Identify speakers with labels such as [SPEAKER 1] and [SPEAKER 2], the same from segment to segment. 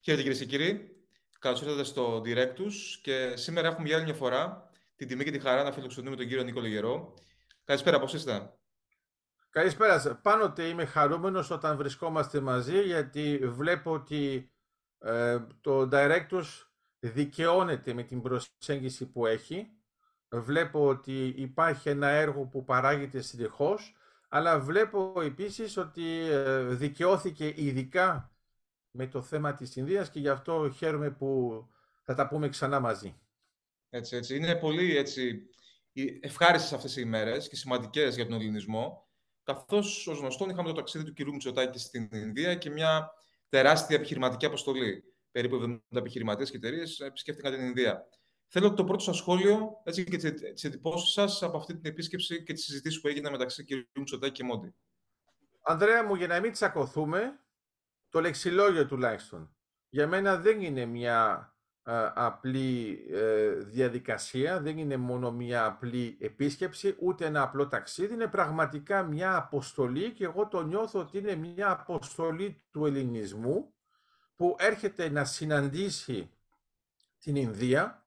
[SPEAKER 1] Χαίρετε κυρίε και κύριοι. Καλώς ήρθατε στο Directus και σήμερα έχουμε για άλλη μια φορά την τιμή και τη χαρά να φιλοξενούμε τον κύριο Νίκο Λογερό. Καλησπέρα, πώς είστε?
[SPEAKER 2] Καλησπέρα σας. Πάντοτε είμαι χαρούμενος όταν βρισκόμαστε μαζί γιατί βλέπω ότι το Directus δικαιώνεται με την προσέγγιση που έχει. Βλέπω ότι υπάρχει ένα έργο που παράγεται συνεχώς, αλλά βλέπω επίσης ότι δικαιώθηκε ειδικά με το θέμα της Ινδίας και γι' αυτό χαίρομαι που θα τα πούμε ξανά μαζί.
[SPEAKER 1] Έτσι. Είναι πολύ ευχάριστες αυτές οι ημέρες και σημαντικές για τον ελληνισμό, καθώς ως γνωστόν είχαμε το ταξίδι του κυρίου Μητσοτάκη στην Ινδία και μια τεράστια επιχειρηματική αποστολή. Περίπου 70 επιχειρηματίες και εταιρείες επισκέφτηκαν την Ινδία. Θέλω το πρώτο σας σχόλιο και τις εντυπώσεις σας από αυτή την επίσκεψη και τις συζητήσεις που έγιναν μεταξύ κυρίου Μητσοτάκη και Μόντι.
[SPEAKER 2] Ανδρέα μου, για να μην τσακωθούμε, το λεξιλόγιο τουλάχιστον. Για μένα δεν είναι μια απλή διαδικασία, δεν είναι μόνο μια απλή επίσκεψη, ούτε ένα απλό ταξίδι, είναι πραγματικά μια αποστολή και εγώ το νιώθω ότι είναι μια αποστολή του ελληνισμού που έρχεται να συναντήσει την Ινδία,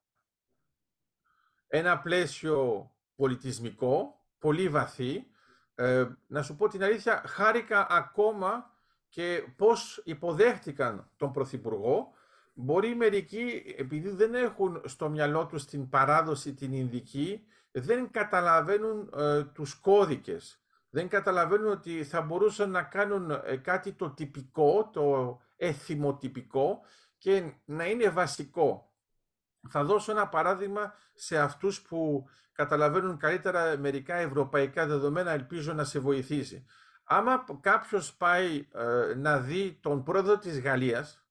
[SPEAKER 2] ένα πλαίσιο πολιτισμικό, πολύ βαθύ. Να σου πω την αλήθεια, χάρηκα ακόμα και πώς υποδέχτηκαν τον Πρωθυπουργό. Μπορεί μερικοί, επειδή δεν έχουν στο μυαλό τους την παράδοση την Ινδική, δεν καταλαβαίνουν τους κώδικες. Δεν καταλαβαίνουν ότι θα μπορούσαν να κάνουν κάτι το τυπικό, το εθιμοτυπικό και να είναι βασικό. Θα δώσω ένα παράδειγμα σε αυτούς που καταλαβαίνουν καλύτερα μερικά ευρωπαϊκά δεδομένα, ελπίζω να σε βοηθήσει. Άμα κάποιος πάει να δει τον πρόεδρο της Γαλλίας,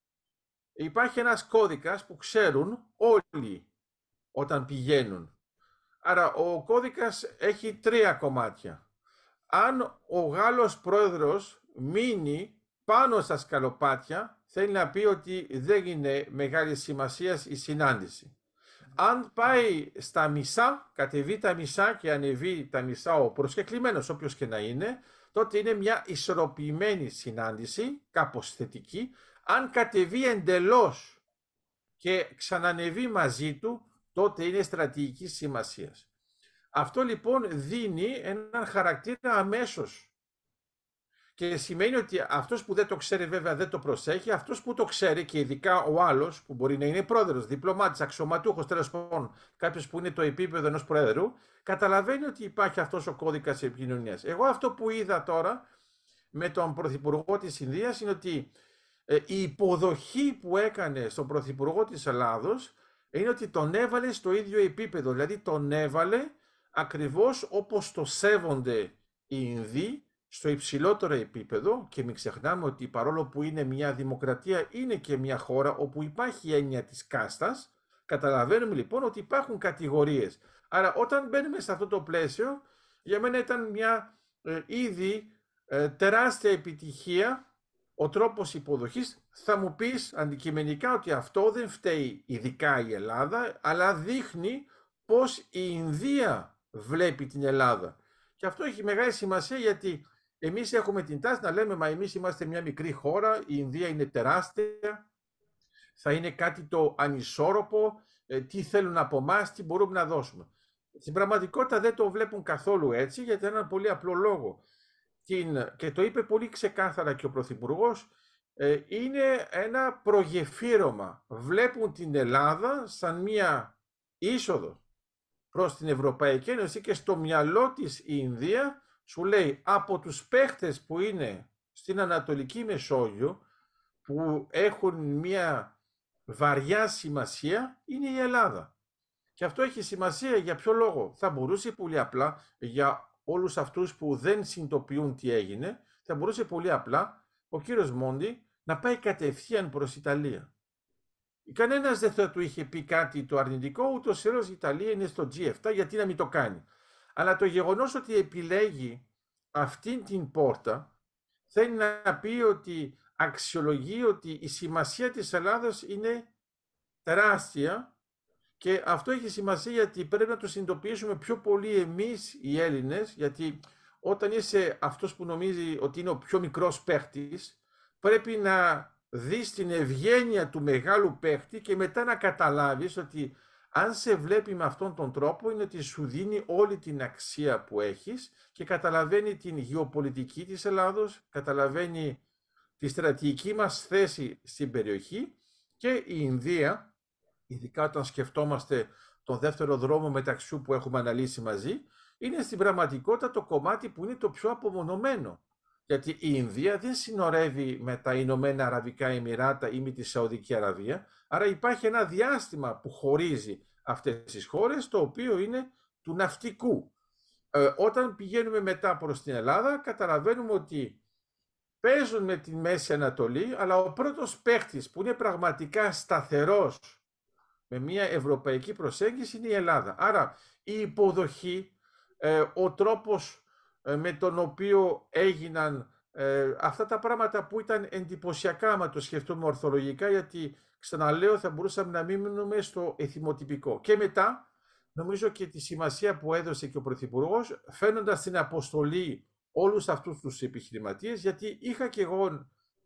[SPEAKER 2] υπάρχει ένας κώδικας που ξέρουν όλοι όταν πηγαίνουν. Άρα ο κώδικας έχει τρία κομμάτια. Αν ο Γάλλος πρόεδρος μείνει πάνω στα σκαλοπάτια, θέλει να πει ότι δεν είναι μεγάλη σημασία η συνάντηση. Αν πάει στα μισά, κατεβεί τα μισά και ανεβεί τα μισά ο προσκεκλημένος, όποιος και να είναι, τότε είναι μια ισορροπημένη συνάντηση, κάπως θετική. Αν κατεβεί εντελώς και ξανανεβεί μαζί του, τότε είναι στρατηγική σημασίας. Αυτό λοιπόν δίνει έναν χαρακτήρα αμέσως. Και σημαίνει ότι αυτός που δεν το ξέρει βέβαια δεν το προσέχει, αυτός που το ξέρει και ειδικά ο άλλος που μπορεί να είναι πρόεδρος, διπλωμάτης, αξιωματούχος, τέλος πάντων κάποιος που είναι το επίπεδο ενός πρόεδρου, καταλαβαίνει ότι υπάρχει αυτός ο κώδικας επικοινωνίας. Εγώ αυτό που είδα τώρα με τον Πρωθυπουργό της Ινδίας είναι ότι η υποδοχή που έκανε στον Πρωθυπουργό της Ελλάδος είναι ότι τον έβαλε στο ίδιο επίπεδο, δηλαδή τον έβαλε ακριβώς όπως το σέβονται οι Ινδοί, στο υψηλότερο επίπεδο, και μην ξεχνάμε ότι παρόλο που είναι μια δημοκρατία, είναι και μια χώρα όπου υπάρχει η έννοια της κάστας. Καταλαβαίνουμε λοιπόν ότι υπάρχουν κατηγορίες. Άρα όταν μπαίνουμε σε αυτό το πλαίσιο, για μένα ήταν μια ήδη τεράστια επιτυχία ο τρόπος υποδοχής. Θα μου πεις αντικειμενικά ότι αυτό δεν φταίει ειδικά η Ελλάδα, αλλά δείχνει πως η Ινδία βλέπει την Ελλάδα. Και αυτό έχει μεγάλη σημασία γιατί εμείς έχουμε την τάση να λέμε, μα εμείς είμαστε μια μικρή χώρα, η Ινδία είναι τεράστια, θα είναι κάτι το ανισόρροπο, τι θέλουν από εμάς, τι μπορούμε να δώσουμε. Στην πραγματικότητα δεν το βλέπουν καθόλου έτσι, για έναν πολύ απλό λόγο. Και το είπε πολύ ξεκάθαρα και ο Πρωθυπουργός, είναι ένα προγεφύρωμα. Βλέπουν την Ελλάδα σαν μια είσοδο προς την Ευρωπαϊκή Ένωση και στο μυαλό της η Ινδία σου λέει από τους παίχτες που είναι στην Ανατολική Μεσόγειο που έχουν μια βαριά σημασία είναι η Ελλάδα. Και αυτό έχει σημασία για ποιο λόγο? Θα μπορούσε πολύ απλά για όλους αυτούς που δεν συνειδητοποιούν τι έγινε, θα μπορούσε πολύ απλά ο κύριος Μόντι να πάει κατευθείαν προς Ιταλία. Κανένας δεν θα του είχε πει κάτι το αρνητικό, ούτως ή άλλως η Ιταλία είναι στο G7, γιατί να μην το κάνει. Αλλά το γεγονός ότι επιλέγει αυτήν την πόρτα θέλει να πει ότι αξιολογεί ότι η σημασία της Ελλάδας είναι τεράστια και αυτό έχει σημασία γιατί πρέπει να το συνειδητοποιήσουμε πιο πολύ εμείς οι Έλληνες, γιατί όταν είσαι αυτός που νομίζει ότι είναι ο πιο μικρός παίχτης, πρέπει να δεις την ευγένεια του μεγάλου παίχτη και μετά να καταλάβεις ότι αν σε βλέπει με αυτόν τον τρόπο είναι ότι σου δίνει όλη την αξία που έχεις και καταλαβαίνει την γεωπολιτική της Ελλάδος, καταλαβαίνει τη στρατηγική μας θέση στην περιοχή και η Ινδία, ειδικά όταν σκεφτόμαστε τον δεύτερο δρόμο μεταξύ που έχουμε αναλύσει μαζί, είναι στην πραγματικότητα το κομμάτι που είναι το πιο απομονωμένο. Γιατί η Ινδία δεν συνορεύει με τα Ηνωμένα Αραβικά Εμιράτα ή με τη Σαουδική Αραβία, άρα υπάρχει ένα διάστημα που χωρίζει αυτές τις χώρες, το οποίο είναι του ναυτικού. Όταν πηγαίνουμε μετά προς την Ελλάδα, καταλαβαίνουμε ότι παίζουν με τη Μέση Ανατολή, αλλά ο πρώτος παίχτης που είναι πραγματικά σταθερός με μια ευρωπαϊκή προσέγγιση είναι η Ελλάδα. Άρα η υποδοχή, ο τρόπος με τον οποίο έγιναν αυτά τα πράγματα που ήταν εντυπωσιακά, άμα το σκεφτούμε ορθολογικά, γιατί ξαναλέω θα μπορούσαμε να μείνουμε στο εθιμοτυπικό. Και μετά, νομίζω και τη σημασία που έδωσε και ο Πρωθυπουργός, φαίνοντας την αποστολή όλους αυτούς τους επιχειρηματίες, γιατί είχα και εγώ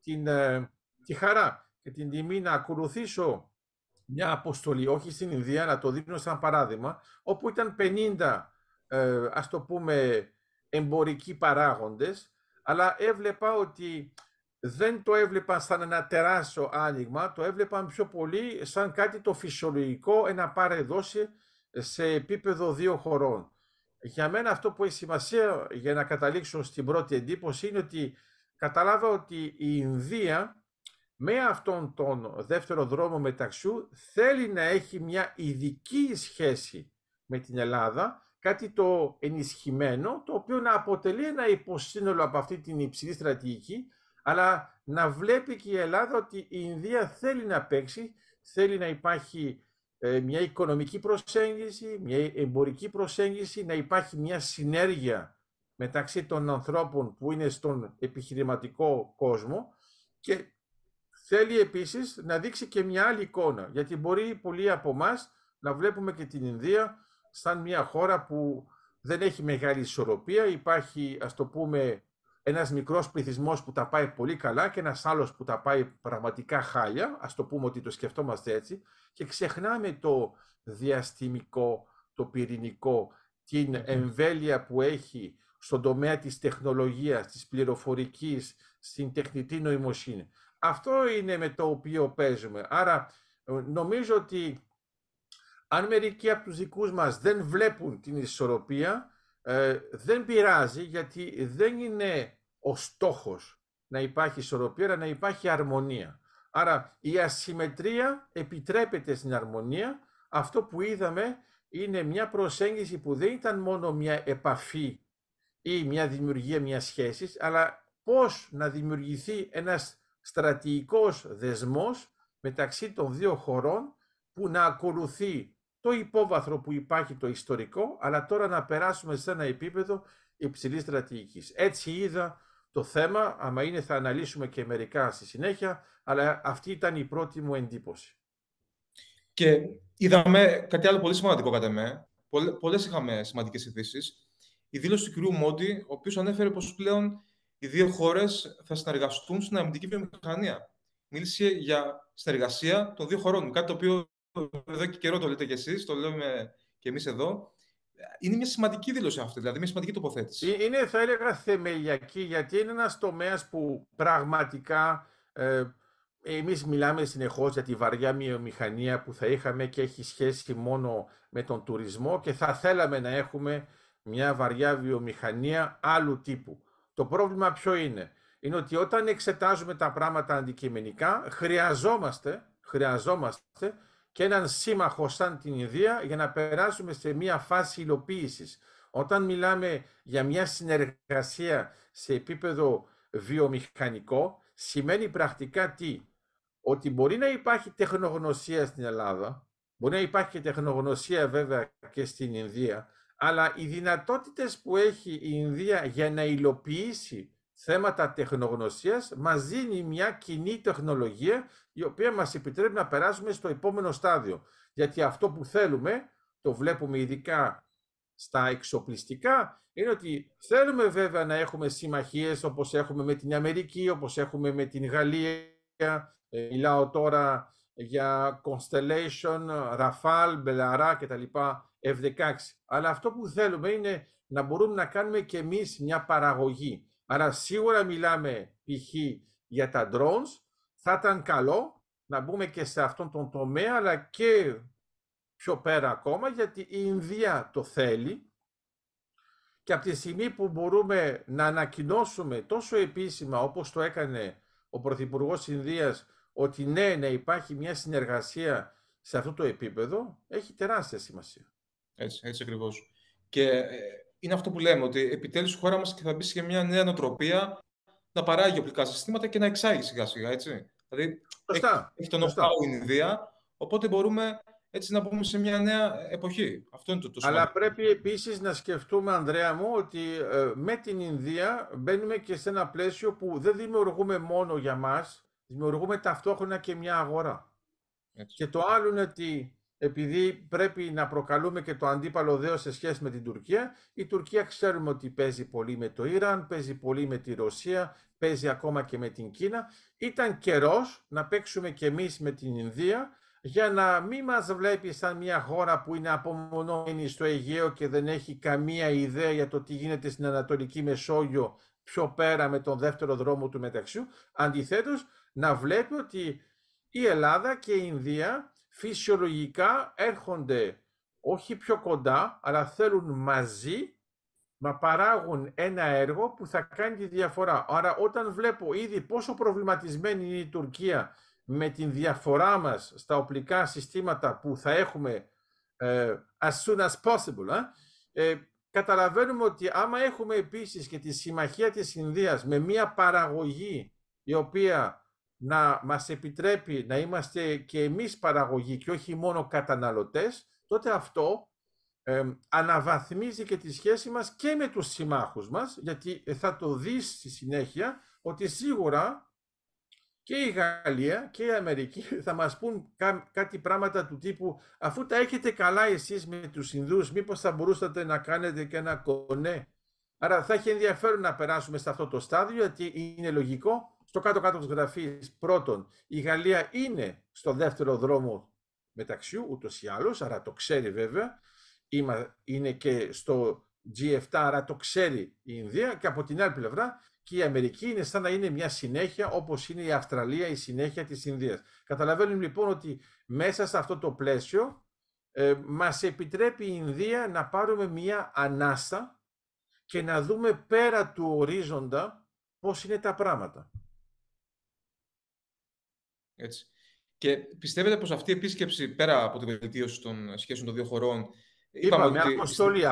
[SPEAKER 2] τη χαρά και την τιμή να ακολουθήσω μια αποστολή, όχι στην Ινδία, να το δίνω σαν παράδειγμα, όπου ήταν 50, ας το πούμε, εμπορικοί παράγοντες, αλλά έβλεπα ότι δεν το έβλεπαν σαν ένα τεράστιο άνοιγμα, το έβλεπαν πιο πολύ σαν κάτι το φυσιολογικό, ένα πάρε-δώσε σε επίπεδο δύο χωρών. Για μένα αυτό που έχει σημασία για να καταλήξω στην πρώτη εντύπωση είναι ότι κατάλαβα ότι η Ινδία με αυτόν τον δεύτερο δρόμο μεταξύ θέλει να έχει μια ειδική σχέση με την Ελλάδα, κάτι το ενισχυμένο, το οποίο να αποτελεί ένα υποσύνολο από αυτή την υψηλή στρατηγική, αλλά να βλέπει και η Ελλάδα ότι η Ινδία θέλει να παίξει, θέλει να υπάρχει μια οικονομική προσέγγιση, μια εμπορική προσέγγιση, να υπάρχει μια συνέργεια μεταξύ των ανθρώπων που είναι στον επιχειρηματικό κόσμο και θέλει επίσης να δείξει και μια άλλη εικόνα, γιατί μπορεί πολλοί από εμάς να βλέπουμε και την Ινδία σαν μια χώρα που δεν έχει μεγάλη ισορροπία, υπάρχει, ας το πούμε, ένας μικρός πληθυσμός που τα πάει πολύ καλά και ένας άλλος που τα πάει πραγματικά χάλια, ας το πούμε ότι το σκεφτόμαστε έτσι, και ξεχνάμε το διαστημικό, το πυρηνικό, την εμβέλεια που έχει στον τομέα της τεχνολογίας, της πληροφορικής, στην τεχνητή νοημοσύνη. Αυτό είναι με το οποίο παίζουμε. Άρα νομίζω ότι αν μερικοί από τους δικούς μας δεν βλέπουν την ισορροπία, δεν πειράζει, γιατί δεν είναι ο στόχος να υπάρχει ισορροπία, αλλά να υπάρχει αρμονία. Άρα η ασυμμετρία επιτρέπεται στην αρμονία. Αυτό που είδαμε είναι μια προσέγγιση που δεν ήταν μόνο μια επαφή ή μια δημιουργία μιας σχέσης, αλλά πώς να δημιουργηθεί ένας στρατηγικός δεσμός μεταξύ των δύο χωρών που να ακολουθεί το υπόβαθρο που υπάρχει το ιστορικό, αλλά τώρα να περάσουμε σε ένα επίπεδο υψηλής στρατηγικής. Έτσι είδα το θέμα, άμα είναι θα αναλύσουμε και μερικά στη συνέχεια, αλλά αυτή ήταν η πρώτη μου εντύπωση.
[SPEAKER 1] Και είδαμε κάτι άλλο πολύ σημαντικό κατά με. Πολλές είχαμε σημαντικές ειδήσεις. Η δήλωση του κ. Μόντι, ο οποίος ανέφερε πως πλέον οι δύο χώρες θα συνεργαστούν στην αμυντική βιομηχανία. Μίλησε για συνεργασία των δύο χωρών. Κάτι το οποίο εδώ και καιρό το λέτε κι εσείς, το λέμε κι εμείς εδώ. Είναι μια σημαντική δήλωση αυτή, δηλαδή μια σημαντική τοποθέτηση.
[SPEAKER 2] Είναι, θα έλεγα, θεμελιακή, γιατί είναι ένας τομέας που πραγματικά εμείς μιλάμε συνεχώς για τη βαριά βιομηχανία που θα είχαμε και έχει σχέση μόνο με τον τουρισμό και θα θέλαμε να έχουμε μια βαριά βιομηχανία άλλου τύπου. Το πρόβλημα ποιο είναι? Είναι ότι όταν εξετάζουμε τα πράγματα αντικειμενικά χρειαζόμαστε και έναν σύμμαχο σαν την Ινδία για να περάσουμε σε μια φάση υλοποίησης. Όταν μιλάμε για μια συνεργασία σε επίπεδο βιομηχανικό, σημαίνει πρακτικά τι? Ότι μπορεί να υπάρχει τεχνογνωσία στην Ελλάδα, μπορεί να υπάρχει και τεχνογνωσία βέβαια και στην Ινδία, αλλά οι δυνατότητες που έχει η Ινδία για να υλοποιήσει θέματα τεχνογνωσίας μας δίνει μια κοινή τεχνολογία η οποία μας επιτρέπει να περάσουμε στο επόμενο στάδιο. Γιατί αυτό που θέλουμε, το βλέπουμε ειδικά στα εξοπλιστικά, είναι ότι θέλουμε βέβαια να έχουμε συμμαχίες όπως έχουμε με την Αμερική, όπως έχουμε με την Γαλλία, μιλάω τώρα για Constellation, Rafale, Belarus κτλ. F-16. Αλλά αυτό που θέλουμε είναι να μπορούμε να κάνουμε και εμείς μια παραγωγή. Άρα σίγουρα μιλάμε π.χ. για τα drones. Θα ήταν καλό να μπούμε και σε αυτόν τον τομέα, αλλά και πιο πέρα ακόμα, γιατί η Ινδία το θέλει. Και από τη στιγμή που μπορούμε να ανακοινώσουμε τόσο επίσημα όπως το έκανε ο Πρωθυπουργός Ινδίας, ότι ναι, να υπάρχει μια συνεργασία σε αυτό το επίπεδο, έχει τεράστια σημασία.
[SPEAKER 1] Έτσι ακριβώς. Και είναι αυτό που λέμε, ότι επιτέλους η χώρα μας θα μπει σε μια νέα νοοτροπία να παράγει οπλικά συστήματα και να εξάγει σιγά-σιγά, έτσι. Δηλαδή, έχει το know-how η Ινδία, οπότε μπορούμε έτσι να μπούμε σε μια νέα εποχή. Αυτό είναι το σημαντικό.
[SPEAKER 2] Αλλά πρέπει επίσης να σκεφτούμε, Ανδρέα μου, ότι με την Ινδία μπαίνουμε και σε ένα πλαίσιο που δεν δημιουργούμε μόνο για μας, δημιουργούμε ταυτόχρονα και μια αγορά. Έτσι. Και το άλλο είναι ότι επειδή πρέπει να προκαλούμε και το αντίπαλο δέος σε σχέση με την Τουρκία, η Τουρκία ξέρουμε ότι παίζει πολύ με το Ιράν, παίζει πολύ με τη Ρωσία, παίζει ακόμα και με την Κίνα. Ήταν καιρός να παίξουμε και εμείς με την Ινδία, για να μην μας βλέπει σαν μια χώρα που είναι απομονωμένη στο Αιγαίο και δεν έχει καμία ιδέα για το τι γίνεται στην Ανατολική Μεσόγειο πιο πέρα με τον δεύτερο δρόμο του μεταξιού. Αντιθέτως, να βλέπει ότι η Ελλάδα και η Ινδία φυσιολογικά έρχονται όχι πιο κοντά, αλλά θέλουν μαζί να παράγουν ένα έργο που θα κάνει τη διαφορά. Άρα όταν βλέπω ήδη πόσο προβληματισμένη είναι η Τουρκία με την διαφορά μας στα οπλικά συστήματα που θα έχουμε as soon as possible, καταλαβαίνουμε ότι άμα έχουμε επίσης και τη συμμαχία της Ινδίας με μια παραγωγή η οποία να μας επιτρέπει να είμαστε και εμείς παραγωγοί και όχι μόνο καταναλωτές, τότε αυτό αναβαθμίζει και τη σχέση μας και με τους συμμάχους μας, γιατί θα το δεις στη συνέχεια ότι σίγουρα και η Γαλλία και η Αμερική θα μας πούν κάτι πράγματα του τύπου, αφού τα έχετε καλά εσείς με τους Ινδούς, μήπως θα μπορούσατε να κάνετε και ένα κονέ. Άρα θα έχει ενδιαφέρον να περάσουμε σε αυτό το στάδιο, γιατί είναι λογικό. Στο κάτω-κάτω της γραφής, πρώτον, η Γαλλία είναι στο δεύτερο δρόμο μεταξιού, ούτως ή άλλως, άρα το ξέρει βέβαια. Είναι και στο G7, άρα το ξέρει η Ινδία, και από την άλλη πλευρά και η Αμερική είναι σαν να είναι μια συνέχεια, όπως είναι η Αυστραλία η συνέχεια της Ινδίας. Καταλαβαίνουμε λοιπόν ότι μέσα σε αυτό το πλαίσιο μας επιτρέπει η Ινδία να πάρουμε μια ανάσα και να δούμε πέρα του ορίζοντα πώς είναι τα πράγματα.
[SPEAKER 1] Έτσι. Και πιστεύετε πως αυτή η επίσκεψη, πέρα από την βελτίωση των σχέσεων των δύο χωρών,
[SPEAKER 2] είπαμε αποστολή,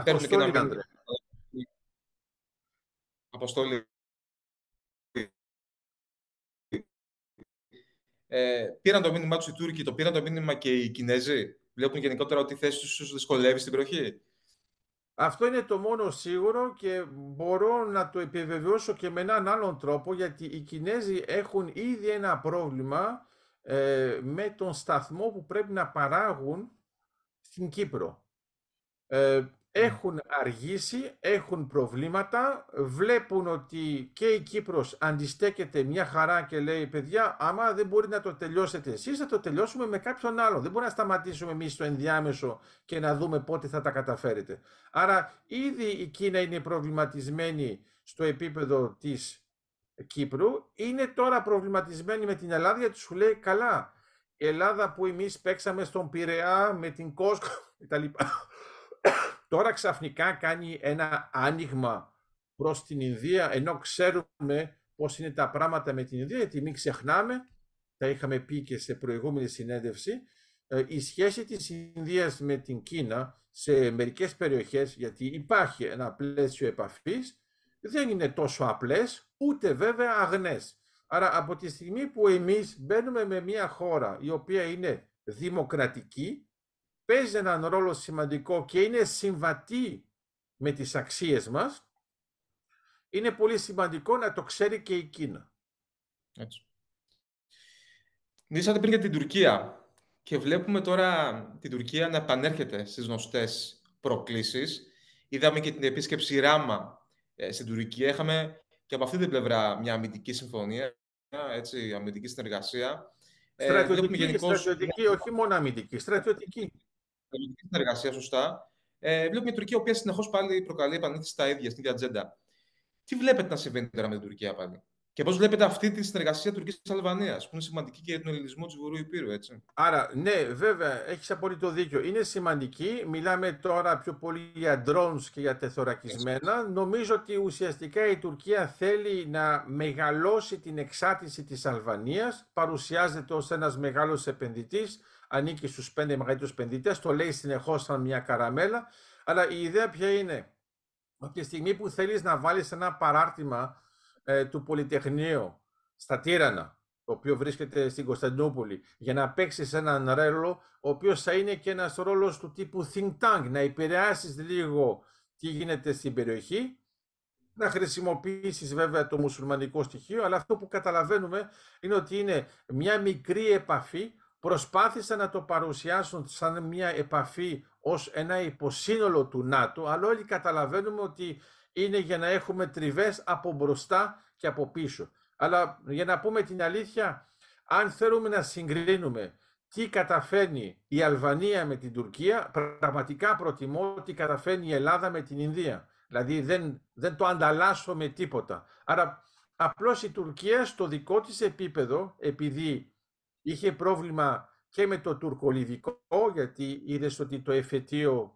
[SPEAKER 1] Αποστολή. Πήραν το μήνυμά τους οι Τούρκοι, το πήραν το μήνυμα και οι Κινέζοι. Βλέπουν γενικότερα ότι η θέση τους δυσκολεύει στην περιοχή.
[SPEAKER 2] Αυτό είναι το μόνο σίγουρο και μπορώ να το επιβεβαιώσω και με έναν άλλον τρόπο, γιατί οι Κινέζοι έχουν ήδη ένα πρόβλημα με τον σταθμό που πρέπει να παράγουν στην Κύπρο. Έχουν αργήσει, έχουν προβλήματα, βλέπουν ότι και η Κύπρος αντιστέκεται μια χαρά και λέει, παιδιά, άμα δεν μπορεί να το τελειώσετε εσείς, θα το τελειώσουμε με κάποιον άλλο. Δεν μπορεί να σταματήσουμε εμείς στο ενδιάμεσο και να δούμε πότε θα τα καταφέρετε. Άρα ήδη η Κίνα είναι προβληματισμένη στο επίπεδο της Κύπρου, είναι τώρα προβληματισμένη με την Ελλάδα, γιατί σου λέει, καλά, η Ελλάδα που εμείς παίξαμε στον Πειραιά με την Κόσκο κτλ. Τώρα ξαφνικά κάνει ένα άνοιγμα προς την Ινδία, ενώ ξέρουμε πώς είναι τα πράγματα με την Ινδία, γιατί μην ξεχνάμε, τα είχαμε πει και σε προηγούμενη συνέντευξη, η σχέση της Ινδίας με την Κίνα σε μερικές περιοχές, γιατί υπάρχει ένα πλαίσιο επαφής, δεν είναι τόσο απλές, ούτε βέβαια αγνές. Άρα από τη στιγμή που εμείς μπαίνουμε με μια χώρα η οποία είναι δημοκρατική, παίζει έναν ρόλο σημαντικό και είναι συμβατή με τις αξίες μας, είναι πολύ σημαντικό να το ξέρει και η Κίνα.
[SPEAKER 1] Έτσι. Μιλήσατε πριν για την Τουρκία και βλέπουμε τώρα την Τουρκία να επανέρχεται στις γνωστές προκλήσεις. Είδαμε και την επίσκεψη Ράμα στην Τουρκία. Είχαμε και από αυτή την πλευρά μια αμυντική συμφωνία. έτσι, αμυντική συνεργασία. Βλέπουμε
[SPEAKER 2] Στρατιωτική,
[SPEAKER 1] γενικώς
[SPEAKER 2] στρατιωτική, όχι μόνο αμυντική, στρατιωτική.
[SPEAKER 1] στρατιωτική συνεργασία, σωστά. Βλέπουμε μια Τουρκία, η οποία συνεχώς πάλι προκαλεί επανήλθωση στα ίδια, στην ίδια ατζέντα. Τι βλέπετε να συμβαίνει τώρα με την Τουρκία πάλι? Και πώς βλέπετε αυτή τη συνεργασία Τουρκίας-Αλβανίας, που είναι σημαντική και για τον ελληνισμό της Βορείου Υπήρου, έτσι?
[SPEAKER 2] Άρα, ναι, βέβαια, έχεις απόλυτο δίκιο. Είναι σημαντική. Μιλάμε τώρα πιο πολύ για drones και για τεθωρακισμένα. Νομίζω ότι ουσιαστικά η Τουρκία θέλει να μεγαλώσει την εξάρτηση της Αλβανίας. Παρουσιάζεται ως ένας μεγάλος επενδυτής. Ανήκει στους 5 μεγαλύτερους επενδυτές. Το λέει συνεχώς σαν μια καραμέλα. Αλλά η ιδέα ποια είναι? Από τη στιγμή που θέλεις να βάλεις ένα παράρτημα του Πολυτεχνείου στα Τύρανα, το οποίο βρίσκεται στην Κωνσταντινούπολη, για να παίξεις έναν ρόλο, ο οποίος θα είναι και ένας ρόλος του τύπου think tank, να επηρεάσεις λίγο τι γίνεται στην περιοχή, να χρησιμοποιήσεις βέβαια το μουσουλμανικό στοιχείο, αλλά αυτό που καταλαβαίνουμε είναι ότι είναι μια μικρή επαφή. Προσπάθησαν να το παρουσιάσουν σαν μια επαφή ως ένα υποσύνολο του ΝΑΤΟ, αλλά όλοι καταλαβαίνουμε ότι είναι για να έχουμε τριβές από μπροστά και από πίσω. Αλλά για να πούμε την αλήθεια, αν θέλουμε να συγκρίνουμε τι καταφέρνει η Αλβανία με την Τουρκία, πραγματικά προτιμώ τι καταφέρνει η Ελλάδα με την Ινδία. Δηλαδή δεν το ανταλλάσσω με τίποτα. Άρα απλώς η Τουρκία στο δικό της επίπεδο, επειδή είχε πρόβλημα και με το τουρκολιβικό, γιατί είδες ότι το εφετείο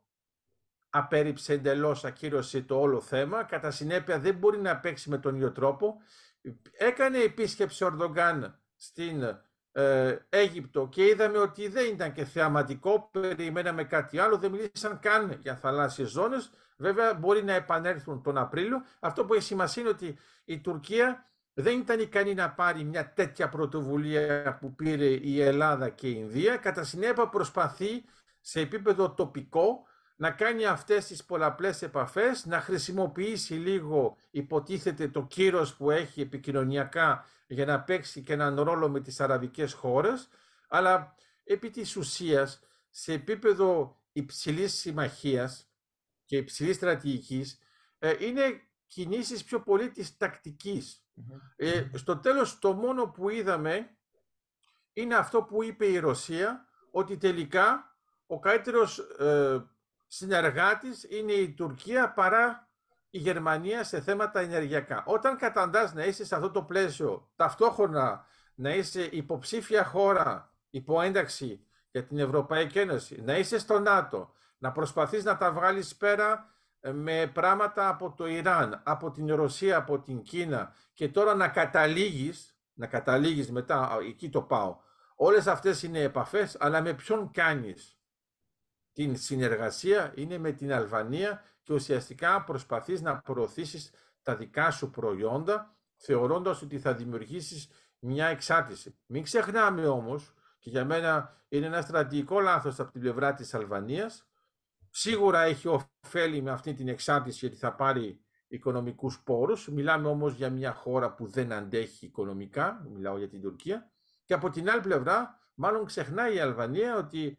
[SPEAKER 2] απέρριψε εντελώς, ακύρωσε το όλο θέμα, κατά συνέπεια δεν μπορεί να παίξει με τον ίδιο τρόπο. Έκανε επίσκεψη ο Ερντογκάν στην Αίγυπτο και είδαμε ότι δεν ήταν και θεαματικό, περιμέναμε κάτι άλλο, δεν μιλήσαν καν για θαλάσσιες ζώνες. Βέβαια μπορεί να επανέλθουν τον Απρίλιο. Αυτό που έχει σημασία είναι ότι η Τουρκία δεν ήταν ικανή να πάρει μια τέτοια πρωτοβουλία που πήρε η Ελλάδα και η Ινδία. Κατά συνέπεια προσπαθεί σε επίπεδο τοπικό να κάνει αυτές τις πολλαπλές επαφές, να χρησιμοποιήσει λίγο, υποτίθεται, το κύρος που έχει επικοινωνιακά για να παίξει και έναν ρόλο με τις αραβικές χώρες, αλλά επί της ουσίας, σε επίπεδο υψηλής συμμαχίας και υψηλής στρατηγικής, είναι κινήσεις πιο πολύ της τακτικής. Στο τέλος, το μόνο που είδαμε είναι αυτό που είπε η Ρωσία, ότι τελικά ο καλύτερος συνεργάτης είναι η Τουρκία παρά η Γερμανία σε θέματα ενεργειακά. Όταν καταντάς να είσαι σε αυτό το πλαίσιο, ταυτόχρονα να είσαι υποψήφια χώρα υπό ένταξη για την Ευρωπαϊκή Ένωση, να είσαι στο ΝΑΤΟ, να προσπαθείς να τα βγάλεις πέρα με πράγματα από το Ιράν, από την Ρωσία, από την Κίνα, και τώρα να καταλήγεις μετά, εκεί το πάω. Όλες αυτές είναι επαφές, αλλά με ποιον κάνεις την συνεργασία? Είναι με την Αλβανία και ουσιαστικά προσπαθείς να προωθήσεις τα δικά σου προϊόντα, θεωρώντας ότι θα δημιουργήσεις μια εξάρτηση. Μην ξεχνάμε όμως, και για μένα είναι ένα στρατηγικό λάθος από την πλευρά της Αλβανίας, σίγουρα έχει ωφέλη με αυτή την εξάρτηση γιατί θα πάρει οικονομικούς πόρους. Μιλάμε όμως για μια χώρα που δεν αντέχει οικονομικά, μιλάω για την Τουρκία. Και από την άλλη πλευρά, μάλλον ξεχνάει η Αλβανία ότι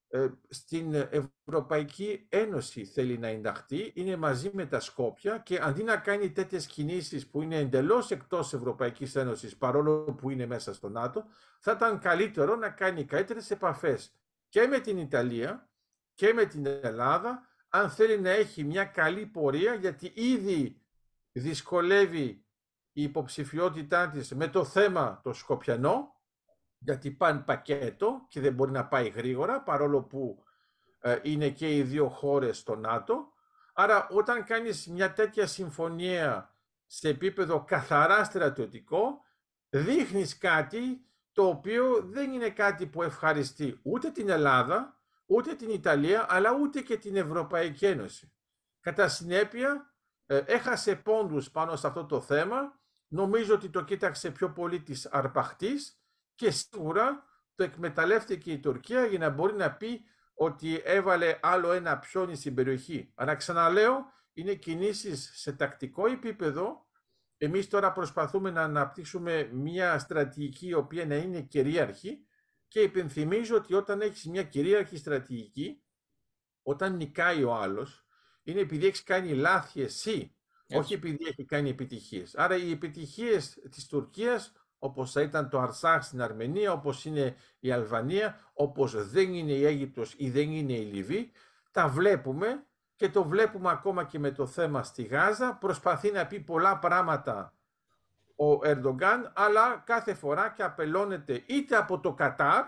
[SPEAKER 2] στην Ευρωπαϊκή Ένωση θέλει να ενταχθεί, είναι μαζί με τα Σκόπια, και αντί να κάνει τέτοιες κινήσεις που είναι εντελώς εκτός Ευρωπαϊκής Ένωσης, παρόλο που είναι μέσα στο ΝΑΤΟ, θα ήταν καλύτερο να κάνει καλύτερες επαφές και με την Ιταλία και με την Ελλάδα, αν θέλει να έχει μια καλή πορεία, γιατί ήδη δυσκολεύει η υποψηφιότητά της με το θέμα το σκοπιανό, γιατί πάνε πακέτο και δεν μπορεί να πάει γρήγορα, παρόλο που είναι και οι δύο χώρες στο ΝΑΤΟ. Άρα όταν κάνεις μια τέτοια συμφωνία σε επίπεδο καθαρά στρατιωτικό, δείχνεις κάτι το οποίο δεν είναι κάτι που ευχαριστεί ούτε την Ελλάδα, ούτε την Ιταλία, αλλά ούτε και την Ευρωπαϊκή Ένωση. Κατά συνέπεια, έχασε πόντους πάνω σε αυτό το θέμα. Νομίζω ότι το κοίταξε πιο πολύ της αρπαχτής, και σίγουρα το εκμεταλλεύτηκε η Τουρκία για να μπορεί να πει ότι έβαλε άλλο ένα πιόνι στην περιοχή. Αλλά ξαναλέω, είναι κινήσεις σε τακτικό επίπεδο. Εμείς τώρα προσπαθούμε να αναπτύξουμε μια στρατηγική η οποία να είναι κυρίαρχη, και υπενθυμίζω ότι όταν έχεις μια κυρίαρχη στρατηγική, όταν νικάει ο άλλος, είναι επειδή έχεις κάνει λάθη εσύ, όχι επειδή έχει κάνει επιτυχίες. Άρα οι επιτυχίες της Τουρκίας όπως θα ήταν το Αρσάχ στην Αρμενία, όπως είναι η Αλβανία, όπως δεν είναι η Αίγυπτος ή δεν είναι η Λιβύη. Τα βλέπουμε και το βλέπουμε ακόμα και με το θέμα στη Γάζα. Προσπαθεί να πει πολλά πράγματα ο Ερντογκάν, αλλά κάθε φορά και απελώνεται είτε από το Κατάρ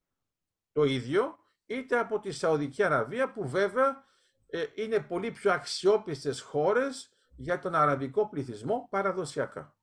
[SPEAKER 2] το ίδιο, είτε από τη Σαουδική Αραβία, που βέβαια είναι πολύ πιο αξιόπιστες χώρες για τον αραβικό πληθυσμό παραδοσιακά.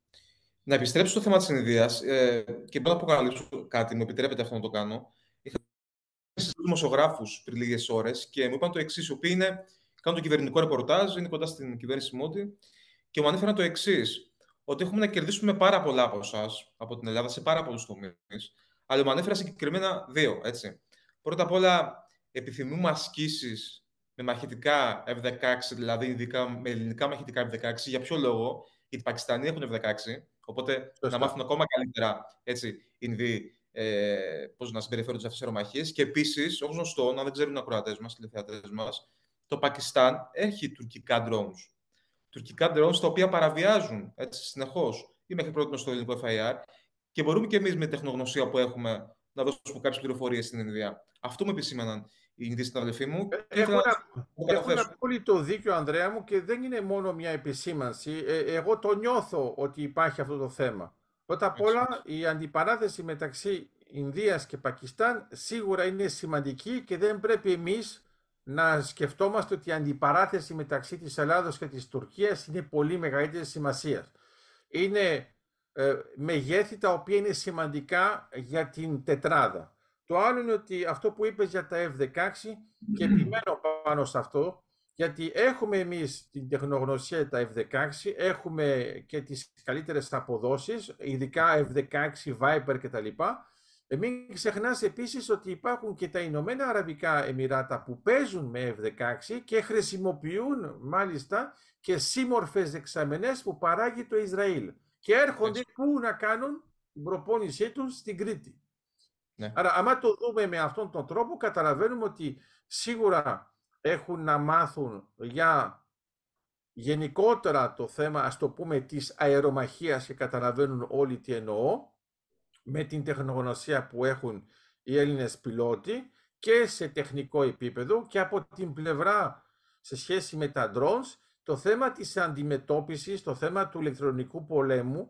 [SPEAKER 1] Να επιστρέψω στο θέμα της Ινδίας και πρέπει να αποκαλύψω κάτι, μου επιτρέπετε αυτό να το κάνω. Είχα συζητήσει δημοσιογράφους πριν λίγες ώρες και μου είπαν το εξής, οι οποίοι κάνουν το κυβερνητικό ρεπορτάζ, είναι κοντά στην κυβέρνηση Μόντι, και μου ανέφεραν το εξής, ότι έχουμε να κερδίσουμε πάρα πολλά από εσάς, από την Ελλάδα, σε πάρα πολλούς τομείς, αλλά μου ανέφερα συγκεκριμένα δύο, έτσι. Πρώτα απ' όλα, επιθυμούμε ασκήσεις με μαχητικά F-16, δηλαδή ειδικά με ελληνικά μαχητικά F-16. Για ποιο λόγο? Γιατί οι Πακιστανοί έχουν F-16, οπότε να μάθουν ακόμα καλύτερα έτσι, οι Ινδοί πώς να συμπεριφέρονται σε αυτές τις αερομαχίες. Και επίσης, όπως γνωστό, αν δεν ξέρουν οι ακροατές μας, οι τηλεθεατές μας, το Πακιστάν έχει τουρκικά drones. Τουρκικά drones τα οποία παραβιάζουν συνεχώς ή μέχρι πρώτη στο ελληνικό FIR, και μπορούμε και εμείς με τεχνογνωσία που έχουμε να δώσουμε κάποιες πληροφορίες στην Ινδία. Αυτό μου επισήμαναν οι Ινδοί συναδελφοί μου.
[SPEAKER 2] Έχουν απόλυτο δίκιο, Ανδρέα μου, και δεν είναι μόνο μια επισήμανση. Εγώ το νιώθω ότι υπάρχει αυτό το θέμα. Πρώτα απ' όλα, η αντιπαράθεση μεταξύ Ινδίας και Πακιστάν σίγουρα είναι σημαντική και δεν πρέπει εμείς να σκεφτόμαστε ότι η αντιπαράθεση μεταξύ της Ελλάδος και της Τουρκίας είναι πολύ μεγαλύτερη σημασία. Είναι μεγέθη τα οποία είναι σημαντικά για την τετράδα. Το άλλο είναι ότι αυτό που είπες για τα F-16, και επιμένω πάνω σε αυτό, γιατί έχουμε εμείς την τεχνογνωσία τα F-16, έχουμε και τις καλύτερες αποδόσεις, ειδικά F-16, Viper κτλ. Μην ξεχνάς επίσης ότι υπάρχουν και τα Ηνωμένα Αραβικά Εμιράτα που παίζουν με F-16 και χρησιμοποιούν μάλιστα και σύμμορφες δεξαμενές που παράγει το Ισραήλ. Και έρχονται πού να κάνουν την προπόνησή τους στην Κρήτη. Ναι. Άρα, άμα το δούμε με αυτόν τον τρόπο, καταλαβαίνουμε ότι σίγουρα έχουν να μάθουν για γενικότερα το θέμα, ας το πούμε, της αερομαχίας, και καταλαβαίνουν όλοι τι εννοώ, με την τεχνογνωσία που έχουν οι Έλληνες πιλότοι και σε τεχνικό επίπεδο, και από την πλευρά σε σχέση με τα drones, το θέμα της αντιμετώπισης, το θέμα του ηλεκτρονικού πολέμου,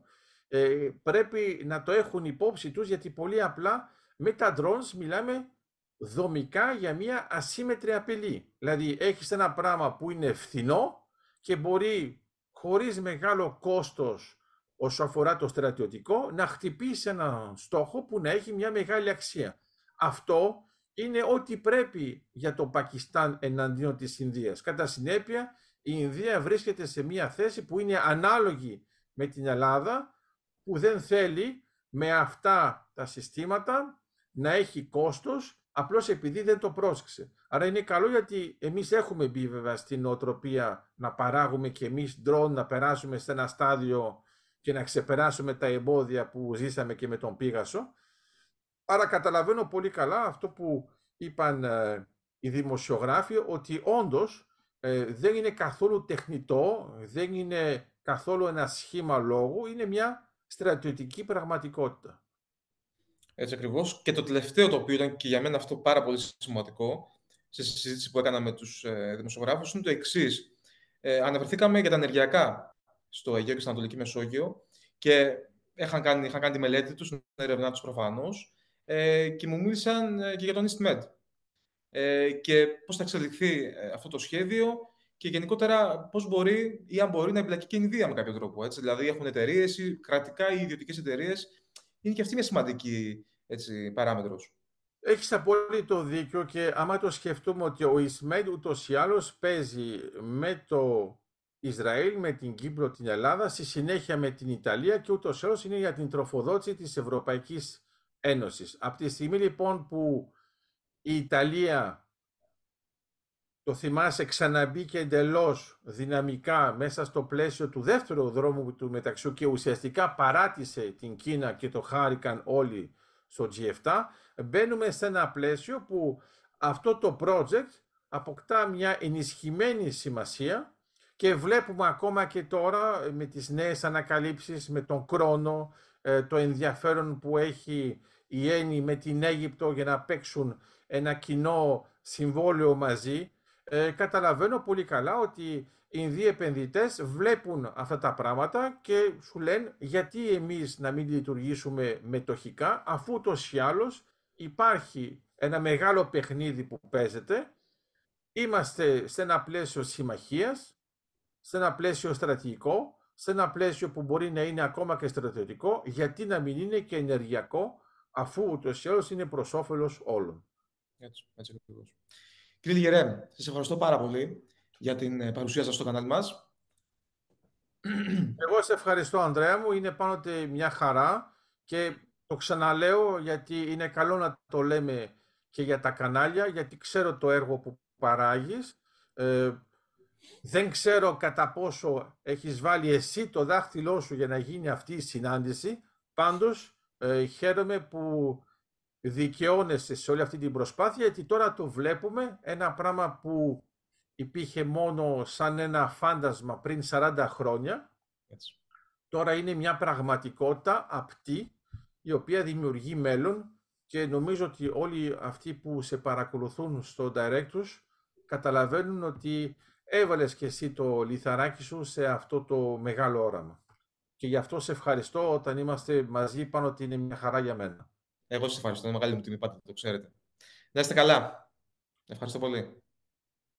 [SPEAKER 2] πρέπει να το έχουν υπόψη τους, γιατί πολύ απλά με τα drones μιλάμε δομικά για μια ασύμμετρη απειλή. Δηλαδή έχεις ένα πράγμα που είναι φθηνό και μπορεί χωρίς μεγάλο κόστος όσο αφορά το στρατιωτικό να χτυπήσει έναν στόχο που να έχει μια μεγάλη αξία. Αυτό είναι ό,τι πρέπει για το Πακιστάν εναντίον της Ινδίας. Κατά συνέπεια, η Ινδία βρίσκεται σε μια θέση που είναι ανάλογη με την Ελλάδα, που δεν θέλει με αυτά τα συστήματα να έχει κόστος, απλώς επειδή δεν το πρόσεξε. Άρα είναι καλό, γιατί εμείς έχουμε μπει βέβαια στην νοοτροπία να παράγουμε και εμείς drone, να περάσουμε σε ένα στάδιο και να ξεπεράσουμε τα εμπόδια που ζήσαμε και με τον Πίγασο. Άρα καταλαβαίνω πολύ καλά αυτό που είπαν οι δημοσιογράφοι, ότι όντως δεν είναι καθόλου τεχνητό, δεν είναι καθόλου ένα σχήμα λόγου, είναι μια στρατιωτική πραγματικότητα.
[SPEAKER 1] Έτσι ακριβώς. Και το τελευταίο, το οποίο ήταν και για μένα αυτό πάρα πολύ σημαντικό, σε συζήτηση που έκανα με τους δημοσιογράφους, είναι το εξής. Αναφερθήκαμε για τα ενεργειακά στο Αιγαίο και στην Ανατολική Μεσόγειο, και είχαν κάνει τη μελέτη τους, την έρευνά τους προφανώς, και μου μίλησαν και για τον EastMed. Και πώς θα εξελιχθεί αυτό το σχέδιο, και γενικότερα πώς μπορεί ή αν μπορεί να εμπλακεί και η Ινδία με κάποιο τρόπο. Έτσι. Δηλαδή έχουν εταιρείες, ή κρατικά ή ιδιωτικές εταιρείες. Είναι και αυτή μια σημαντική παράμετρος.
[SPEAKER 2] Έχεις απόλυτο δίκιο, και άμα το σκεφτούμε ότι ο EastMed ούτως ή άλλως παίζει με το Ισραήλ, με την Κύπρο, την Ελλάδα, στη συνέχεια με την Ιταλία, και ούτως ή άλλως είναι για την τροφοδότηση της Ευρωπαϊκής Ένωσης. Από τη στιγμή λοιπόν που η Ιταλία, το θυμάσαι, ξαναμπήκε εντελώς δυναμικά μέσα στο πλαίσιο του δεύτερου δρόμου του μεταξύ, και ουσιαστικά παράτησε την Κίνα και το χάρηκαν όλοι στο G7, μπαίνουμε σε ένα πλαίσιο που αυτό το project αποκτά μια ενισχυμένη σημασία, και βλέπουμε ακόμα και τώρα με τις νέες ανακαλύψεις, με τον Κρόνο, το ενδιαφέρον που έχει η Έννη με την Αίγυπτο για να παίξουν ένα κοινό συμβόλαιο μαζί. Καταλαβαίνω πολύ καλά ότι οι Ινδοί επενδυτές βλέπουν αυτά τα πράγματα και σου λένε γιατί εμείς να μην λειτουργήσουμε μετοχικά, αφού ούτως ή άλλως υπάρχει ένα μεγάλο παιχνίδι που παίζεται. Είμαστε σε ένα πλαίσιο συμμαχίας, σε ένα πλαίσιο στρατηγικό, σε ένα πλαίσιο που μπορεί να είναι ακόμα και στρατιωτικό, γιατί να μην είναι και ενεργειακό, αφού ούτως ή άλλως είναι προς όφελος όλων.
[SPEAKER 1] Έτσι ακριβώς. Κύριε Λιγερέ, σας ευχαριστώ πάρα πολύ για την παρουσία σας στο κανάλι μας.
[SPEAKER 2] Εγώ σε ευχαριστώ, Ανδρέα μου. Είναι πάντοτε μια χαρά και το ξαναλέω γιατί είναι καλό να το λέμε και για τα κανάλια, γιατί ξέρω το έργο που παράγεις. Δεν ξέρω κατά πόσο έχεις βάλει εσύ το δάχτυλό σου για να γίνει αυτή η συνάντηση. Πάντως, χαίρομαι που δικαιώνεσαι σε όλη αυτή την προσπάθεια, γιατί τώρα το βλέπουμε, ένα πράγμα που υπήρχε μόνο σαν ένα φάντασμα πριν 40 χρόνια.
[SPEAKER 1] Έτσι.
[SPEAKER 2] Τώρα είναι μια πραγματικότητα απτή, η οποία δημιουργεί μέλλον και νομίζω ότι όλοι αυτοί που σε παρακολουθούν στο direct τους καταλαβαίνουν ότι έβαλες και εσύ το λιθαράκι σου σε αυτό το μεγάλο όραμα. Και γι' αυτό σε ευχαριστώ. Όταν είμαστε μαζί, πάνω ότι είναι μια χαρά για μένα.
[SPEAKER 1] Εγώ σας ευχαριστώ. Είναι μεγάλη μου τιμή, πάτε, το ξέρετε. Να είστε καλά. Ευχαριστώ πολύ.